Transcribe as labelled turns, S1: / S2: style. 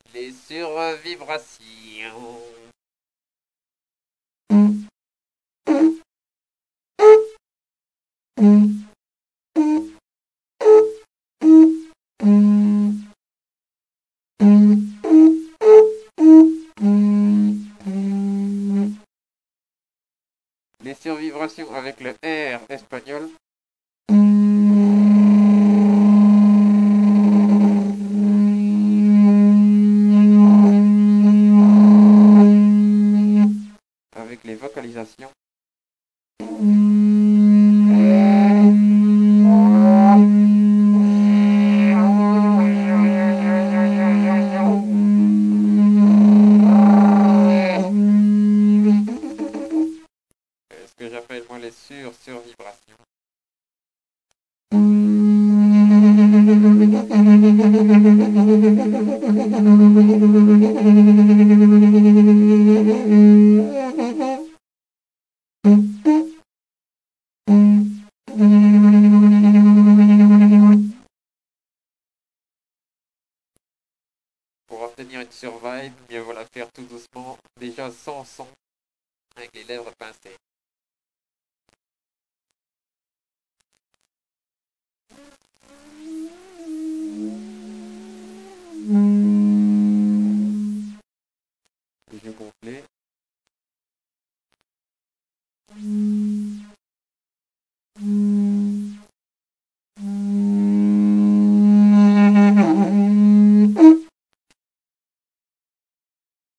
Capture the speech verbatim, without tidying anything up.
S1: Les survibrations. Les survibrations avec le R espagnol. Avec les vocalisations. Ce que j'appelle moi les sur-survibrations. Pour obtenir une survive, mieux vaut la faire tout doucement, déjà sans son, avec les lèvres pincées.